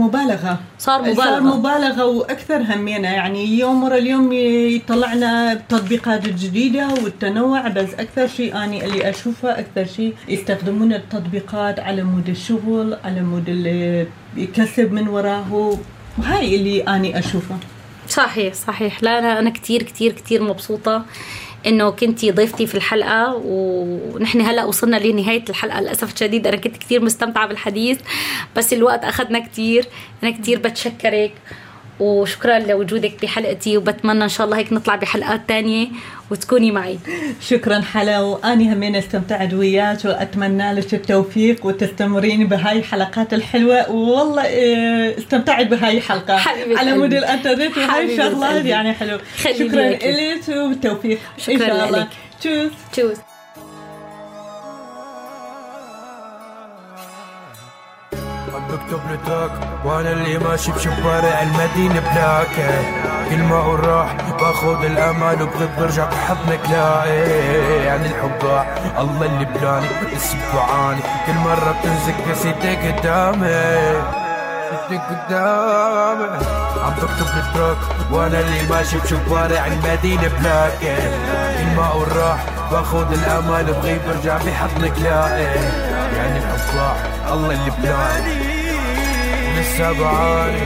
مبالغه واكثر همينا. يعني يوم ورا اليوم يطلعنا تطبيقات جديده والتنوع، بس اكثر شيء اني اللي اشوفه اكثر شيء يستخدمون التطبيقات على مود الشغل، على مود اللي يكسب من وراه، وهاي اللي أنا أشوفه. صحيح. لا أنا كتير مبسوطة إنه كنتي ضيفتي في الحلقة، ونحن هلأ وصلنا لنهاية الحلقة للأسف الشديد. أنا كنت كتير مستمتعة بالحديث بس الوقت أخذنا كتير. أنا كتير بتشكرك وشكرا لوجودك بحلقتي، وبتمنى إن شاء الله هيك نطلع بحلقات تانية وتكوني معي. شكرا حلا، وأني همين استمتعت وياك، وأتمنى لك التوفيق وتستمرين بهاي الحلقات الحلوة. والله استمتعت بهاي الحلقة على مود الانترنت وهاي شغلات يعني حلو. شكرا لك والتوفيق إن شاء الله. تشوز. بكتب لتراك وانا اللي ماشي بشوارع المدينة بلاكة، كل ما اروح باخذ الامل وبغيت برجع بحضنك لاقي. يعني الحب ضاع، الله اللي بلاني بس بعاني، كل مرة بتنزك نسيتك قدامي. عم بكتب لتراك وانا اللي ماشي بشوارع المدينة بلاكة، كل ما اروح باخذ الامل وبغيت برجع بحضنك لاقي. يعني الحب ضاع، الله اللي بلاني لسه بعاني.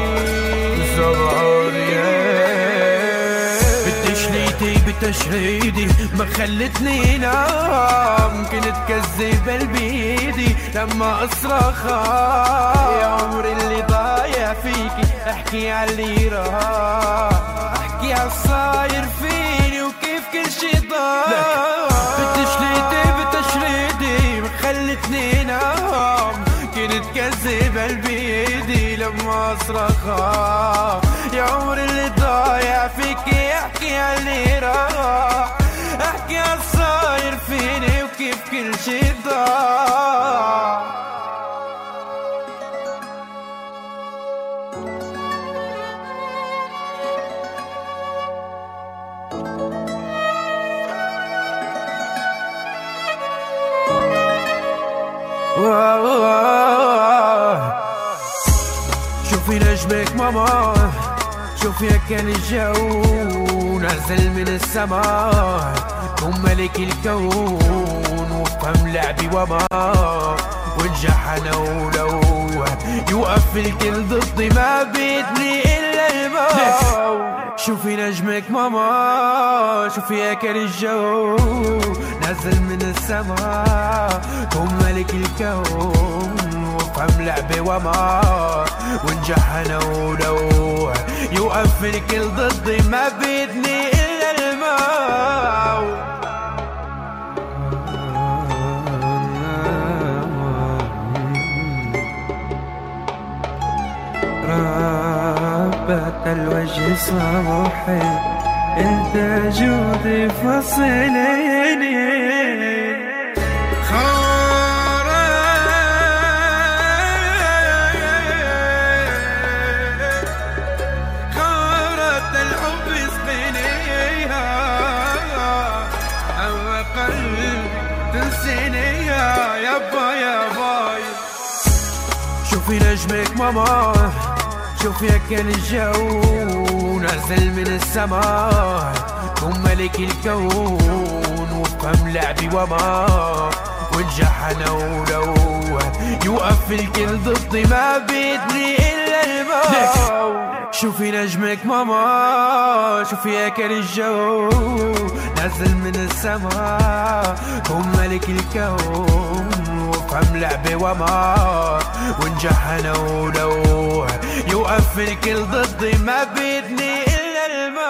بتشريدي ما خلتني نام، كنت كذب بيدي لما اصرخ يا عمري اللي ضايع فيكي. احكي على اللي راح، احكي على الصاير فيني وكيف كل شي ضاع. بتشريدي ما خلتني نام، كنت كذب بيدي لما اصرخ يا عمري اللي ضايع فيكي. احكي على اللي راح، احكي على الصاير فيني وكيف كل شي ضاع. شوفي نجمك ماما، شوفي كان الجو نازل من السماء، كون ملك الكون وفهم لعبي وما وانجح انا ولو يوقف الكل ضدي ما بيدني الا الموت. شوفي نجمك ماما، شوفي كان الجو نازل من السماء، كون ملك الكون وفهم لعبي وما وانجح انا ولو يوقف الكل ضدي ما بيدني الا الموت. رابط الوجه صباحي انت جودي فصليني. تنسيني يا باي. شوفي نجمك ماما، شوفي هكا الجو نازل من السماء، كون ملك الكون وفهم لعبي وما ونجح انا ولو يوقف الكل ضدي ما بيدني الا الموت. شوفي نجمك ماما، شوفي هكا الجو نازل من السماء، كون ملك الكون وفهم لعبي وما ونجح انا ولو يوقف الكل ضدي ما بيدني الا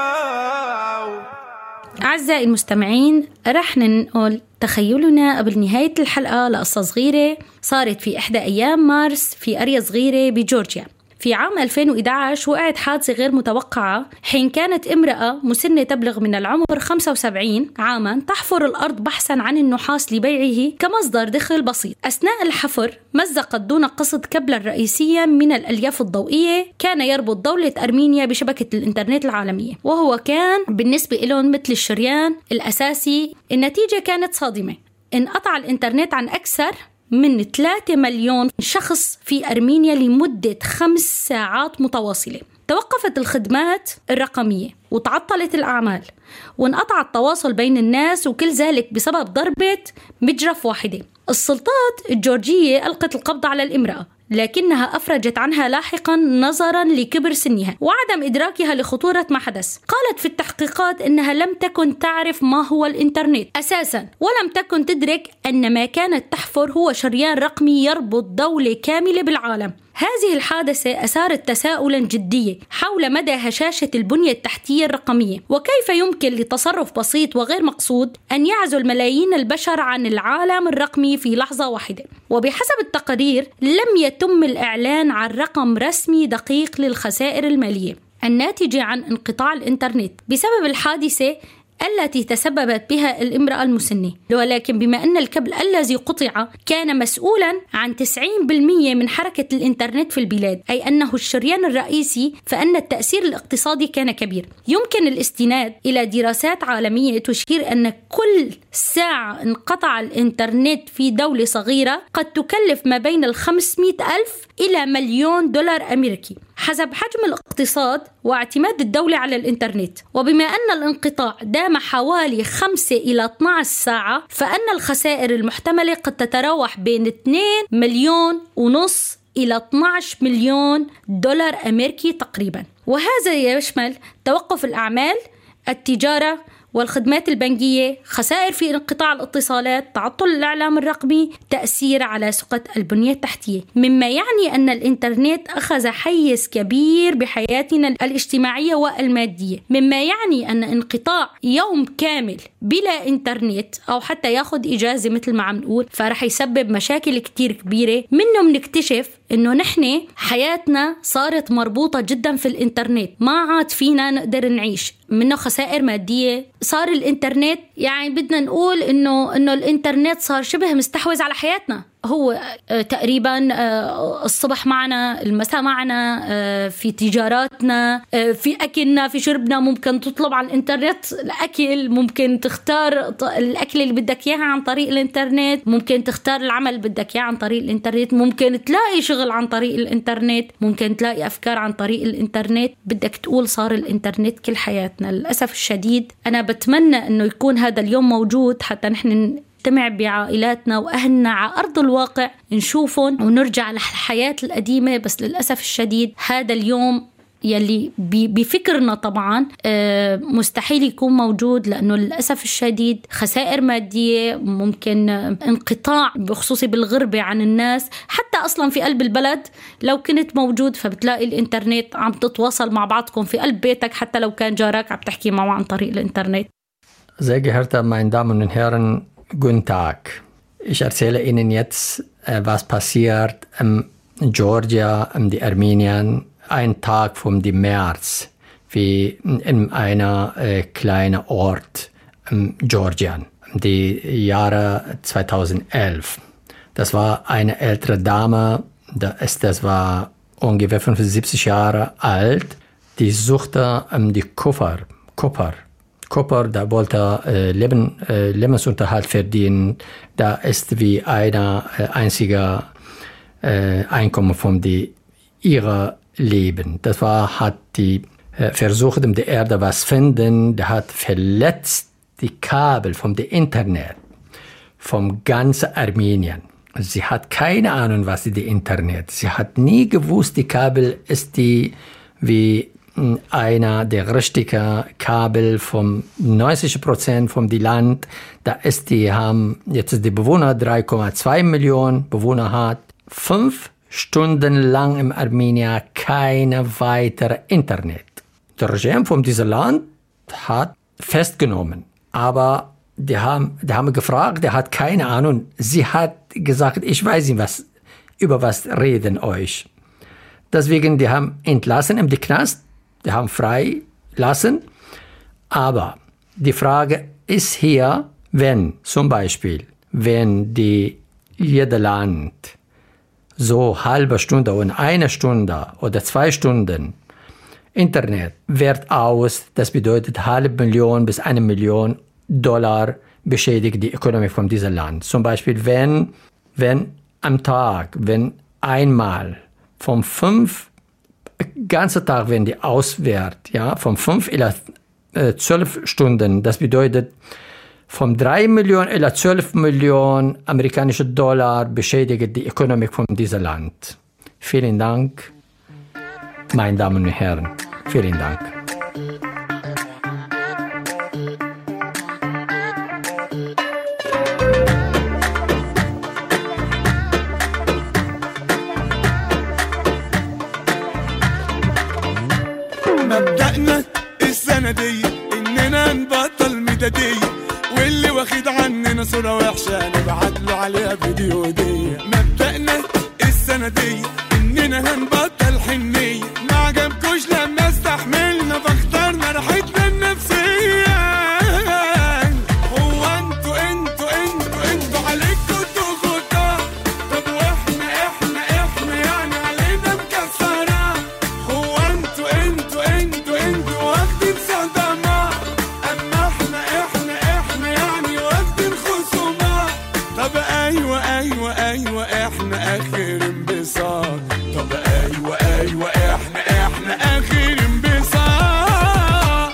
الموت. أعزائي المستمعين، رح ننقل تخيلنا قبل نهاية الحلقة لقصة صغيرة صارت في إحدى أيام مارس في قرية صغيرة بجورجيا. في عام 2011 وقعت حادثة غير متوقعة حين كانت امرأة مسنة تبلغ من العمر 75 عاما تحفر الأرض بحثا عن النحاس لبيعه كمصدر دخل بسيط. أثناء الحفر مزقت دون قصد كبلا رئيسيا من الألياف الضوئية كان يربط دولة أرمينيا بشبكة الإنترنت العالمية، وهو كان بالنسبة لهم مثل الشريان الأساسي. النتيجة كانت صادمة، انقطع الإنترنت عن أكثر من 3 مليون شخص في أرمينيا لمدة 5 ساعات متواصلة. توقفت الخدمات الرقمية وتعطلت الأعمال وانقطع التواصل بين الناس، وكل ذلك بسبب ضربة مجرف واحدة. السلطات الجورجية ألقت القبض على الامرأة، لكنها أفرجت عنها لاحقا نظرا لكبر سنها وعدم إدراكها لخطورة ما حدث. قالت في التحقيقات أنها لم تكن تعرف ما هو الإنترنت أساسا، ولم تكن تدرك أن ما كانت تحفر هو شريان رقمي يربط دولة كاملة بالعالم. هذه الحادثة أثارت تساؤلا جديا حول مدى هشاشة البنية التحتية الرقمية، وكيف يمكن لتصرف بسيط وغير مقصود أن يعزل ملايين البشر عن العالم الرقمي في لحظة واحدة. وبحسب التقارير لم يتم الإعلان عن رقم رسمي دقيق للخسائر المالية الناتجة عن انقطاع الإنترنت بسبب الحادثة التي تسببت بها الامرأة المسنة، ولكن بما أن الكابل الذي قطع كان مسؤولا عن 90% من حركة الإنترنت في البلاد، أي أنه الشريان الرئيسي، فإن التأثير الاقتصادي كان كبير. يمكن الاستناد إلى دراسات عالمية تشير أن كل ساعة انقطع الإنترنت في دولة صغيرة قد تكلف ما بين 500,000 إلى $1,000,000 أمريكي حسب حجم الاقتصاد واعتماد الدولة على الإنترنت. وبما أن الانقطاع دام حوالي 5 إلى 12 ساعة، فإن الخسائر المحتملة قد تتراوح بين 2.5 مليون إلى 12 مليون دولار أمريكي تقريبا. وهذا يشمل توقف الأعمال، التجارة والخدمات البنكية، خسائر في انقطاع الاتصالات، تعطل الإعلام الرقمي، تأثير على سقط البنية التحتية، مما يعني أن الإنترنت أخذ حيز كبير بحياتنا الاجتماعية والمادية، مما يعني أن انقطاع يوم كامل بلا إنترنت أو حتى ياخد إجازة مثل ما عم نقول فرح يسبب مشاكل كتير كبيرة. منهم نكتشف إنه نحن حياتنا صارت مربوطة جدا في الإنترنت، ما عاد فينا نقدر نعيش، منه خسائر مادية. صار الإنترنت يعني بدنا نقول إنه الإنترنت صار شبه مستحوذ على حياتنا. هو تقريبا الصبح معنا، المساء معنا، في تجاراتنا، في أكلنا، في شربنا. ممكن تطلب على الإنترنت الأكل، ممكن تختار الأكل اللي بدك إياه عن طريق الإنترنت، ممكن تختار العمل اللي بدك إياه عن طريق الإنترنت، ممكن تلاقي شغل عن طريق الإنترنت، ممكن تلاقي أفكار عن طريق الإنترنت. بدك تقول صار الإنترنت كل حياتنا. للأسف الشديد أنا بتمنى أنه يكون هذا اليوم موجود حتى نحن نجتمع بعائلاتنا وأهلنا على أرض الواقع، نشوفهم ونرجع للحياة القديمة. بس للأسف الشديد هذا اليوم يلي بفكرنا طبعا مستحيل يكون موجود، لأنه للأسف الشديد خسائر مادية، ممكن انقطاع بخصوصي بالغربة عن الناس. حتى أصلا في قلب البلد لو كنت موجود فبتلاقي الإنترنت عم تتواصل مع بعضكم في قلب بيتك، حتى لو كان جارك عم تحكي معه عن طريق الإنترنت. Sehr geehrte meine Damen und Herren, guten Tag. Ich erzähle Ihnen jetzt, was passiert in Georgia, in Armenien, ein Tag vom März, wie in einer kleinen Ort in Georgien, die Jahre 2011. Das war eine ältere Dame, das war ungefähr 75 Jahre alt, die suchte die Kupfer Koper, da wollte Lebensunterhalt verdienen. Da ist wie eine einzige Einkommen von ihrer Leben. Das hat die versucht, um die Erde was finden. Der hat verletzt die Kabel vom Internet vom ganzen Armenien. Sie hat keine Ahnung, was ist die Internet. Sie hat nie gewusst, die Kabel ist wie einer der richtigen Kabel vom 90% vom die Land. Da ist jetzt die Bewohner 3,2 Millionen Bewohner hat. 5 Stunden lang im Armenien keine weitere Internet. Der Regime von diesem Land hat festgenommen, aber die haben gefragt, der hat keine Ahnung. Sie hat gesagt, ich weiß nicht, über was reden euch. Deswegen, die haben entlassen im Knast, die haben frei lassen. Aber die Frage ist hier, wenn zum Beispiel, wenn jeder Land so halbe Stunde und 1 Stunde oder 2 Stunden Internet wird aus, das bedeutet $500,000 bis $1 Million beschädigt die Ökonomie von diesem Land. Zum Beispiel, wenn am Tag, wenn einmal vom 5 ganze Tag, wenn die auswährt, ja, von 5 oder 12 Stunden, das bedeutet von 3 Millionen oder 12 Millionen amerikanische Dollar beschädigt die Ökonomie von diesem Land. Vielen Dank, meine Damen und Herren. Vielen Dank. مبدأنا السنة دي إننا نبطل ميدادية واللي واخد عننا صورة وحشة نبعت له عليها فيديو هدية. مبدأنا السنة دي إننا هنبطل حنية ما عجبكوش لما استحملنا فاخترنا راحتنا النفسية. هو انتوا عليكوا ضغوطات طب واحنا يعني علينا مكسرة. هو انتوا واخدين صدمات اما احنا يعني واخدين خصومات. طب ايوه احنا اخر انبساط. طب ايوه احنا اخر انبساط.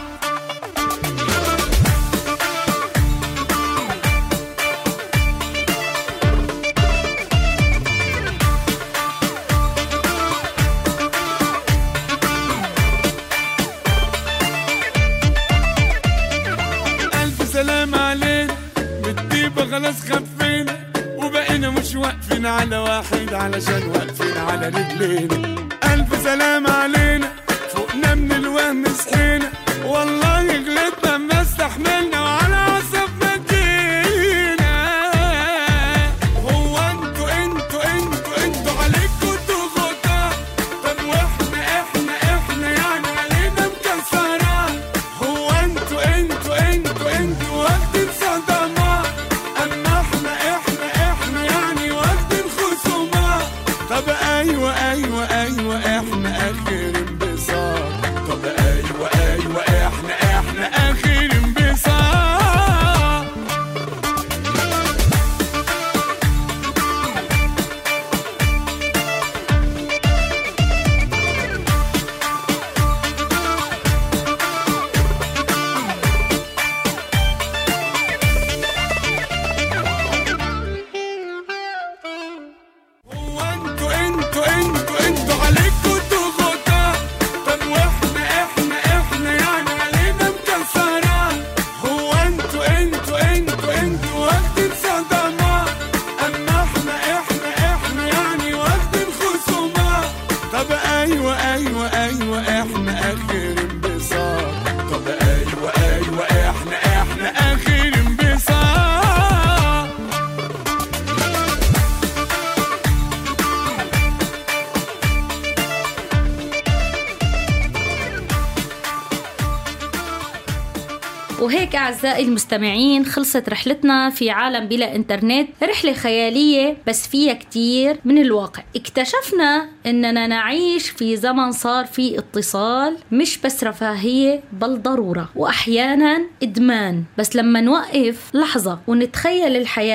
الف سلام علينا بالطيبة خلاص خفينا وبقينا مش واقفين على واحد علشان واقفين على رجلينا. ألف سلام علينا فوقنا من الوهم صحينا والله غلطنا ما استحملنا وعلى عصبنا جينا. هو انتوا عليكوا ضغوطات طب واحنا يعني علينا مكسرات. هو انتوا واخدين صدمات اما احنا يعني واخدين خصومات. طب ايوه احنا اخر انبساط. طب ايوه احنا اخر انبساط. وهيك أعزائي المستمعين خلصت رحلتنا في عالم بلا إنترنت، رحلة خيالية بس فيها كتير من الواقع. اكتشفنا أننا نعيش في زمن صار فيه اتصال مش بس رفاهية بل ضرورة، وأحيانا إدمان. بس لما نوقف لحظة ونتخيل الحياة